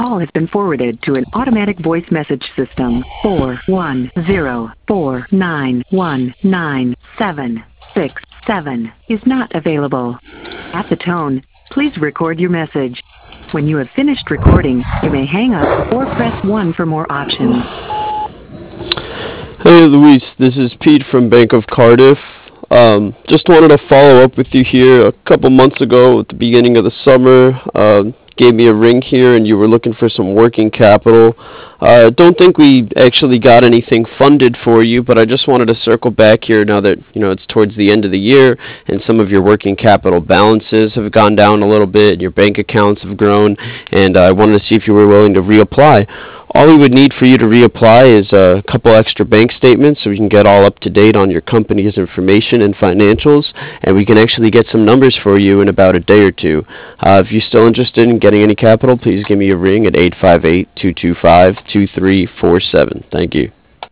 call has been forwarded to an automatic voice message system. 410-491-9767 is not available. At the tone, please record your message. When you have finished recording, you may hang up or press 1 for more options. Hey Luis, this is Pete from Bank of Cardiff. Just wanted to follow up with you here. A couple months ago at the beginning of the summer, gave me a ring here and you were looking for some working capital. Don't think we actually got anything funded for you, but I just wanted to circle back here now that it's towards the end of the year and some of your working capital balances have gone down a little bit and your bank accounts have grown, and I wanted to see if you were willing to reapply. All we would need for you to reapply is a couple extra bank statements so we can get all up to date on your company's information and financials, and we can actually get some numbers for you in about a day or two. If you're still interested in getting any capital, please give me a ring at 858-225-2347. Thank you.